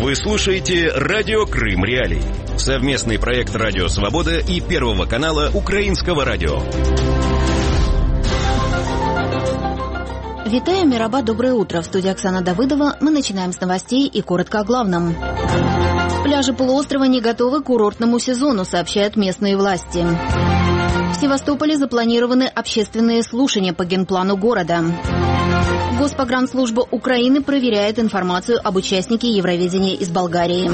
Вы слушаете «Радио Крым Реалии». Совместный проект «Радио Свобода» и Первого канала Украинского радио. Витаю, Мираба, доброе утро. В студии Оксана Давыдова. Мы начинаем с новостей и коротко о главном. Пляжи полуострова не готовы к курортному сезону, сообщают местные власти. В Севастополе запланированы общественные слушания по генплану города. Госпогранслужба Украины проверяет информацию об участнике Евровидения из Болгарии.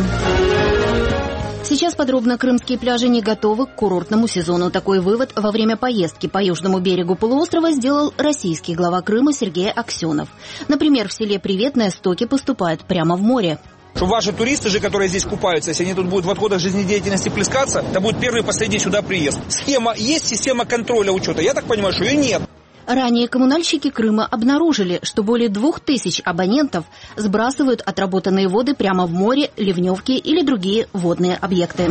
Сейчас подробно: крымские пляжи не готовы к курортному сезону. Такой вывод во время поездки по южному берегу полуострова сделал российский глава Крыма Сергей Аксенов. Например, в селе Приветное стоки поступают прямо в море. Что ваши туристы же, которые здесь купаются, если они тут будут в отходах жизнедеятельности плескаться, это будет первый и последний сюда приезд. Есть система контроля учета? Я так понимаю, что ее нет. Ранее коммунальщики Крыма обнаружили, что более 2000 абонентов сбрасывают отработанные воды прямо в море, ливневки или другие водные объекты.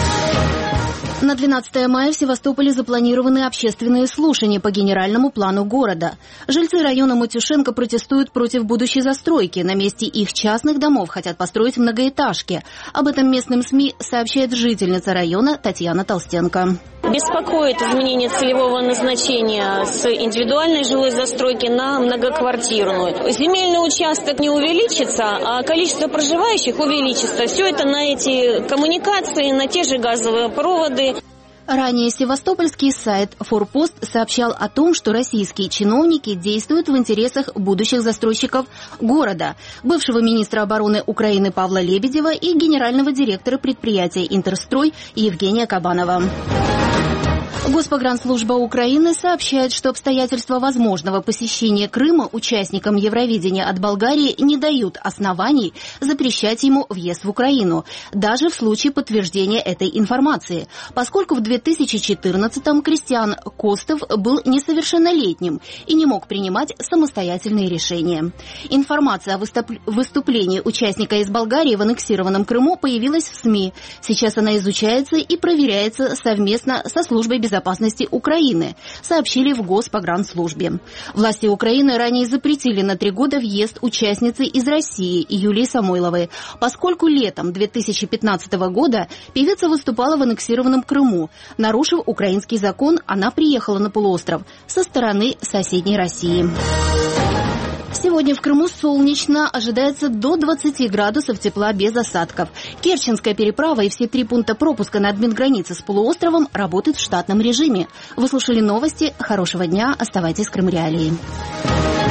На 12 мая в Севастополе запланированы общественные слушания по генеральному плану города. Жильцы района Матюшенко протестуют против будущей застройки. На месте их частных домов хотят построить многоэтажки. Об этом местным СМИ сообщает жительница района Татьяна Толстенко. Беспокоит изменение целевого назначения с индивидуальной жилой застройки на многоквартирную. Земельный участок не увеличится, а количество проживающих увеличится. Все это на эти коммуникации, на те же газовые проводы. Ранее севастопольский сайт «Форпост» сообщал о том, что российские чиновники действуют в интересах будущих застройщиков города, бывшего министра обороны Украины Павла Лебедева и генерального директора предприятия «Интерстрой» Евгения Кабанова. Госпогранслужба Украины сообщает, что обстоятельства возможного посещения Крыма участникам Евровидения от Болгарии не дают оснований запрещать ему въезд в Украину, даже в случае подтверждения этой информации, поскольку в 2014-м Кристиан Костов был несовершеннолетним и не мог принимать самостоятельные решения. Информация о выступлении участника из Болгарии в аннексированном Крыму появилась в СМИ. Сейчас она изучается и проверяется совместно со службой безопасности Украины, сообщили в Госпогранслужбе. Власти Украины ранее запретили на 3 года въезд участницы из России Юлии Самойловой, поскольку летом 2015 года певица выступала в аннексированном Крыму. Нарушив украинский закон, она приехала на полуостров со стороны соседней России. Сегодня в Крыму солнечно, ожидается до 20 градусов тепла без осадков. Керченская переправа и все 3 пункта пропуска на админгранице с полуостровом работают в штатном режиме. Вы слушали новости. Хорошего дня. Оставайтесь с Крым Реалией.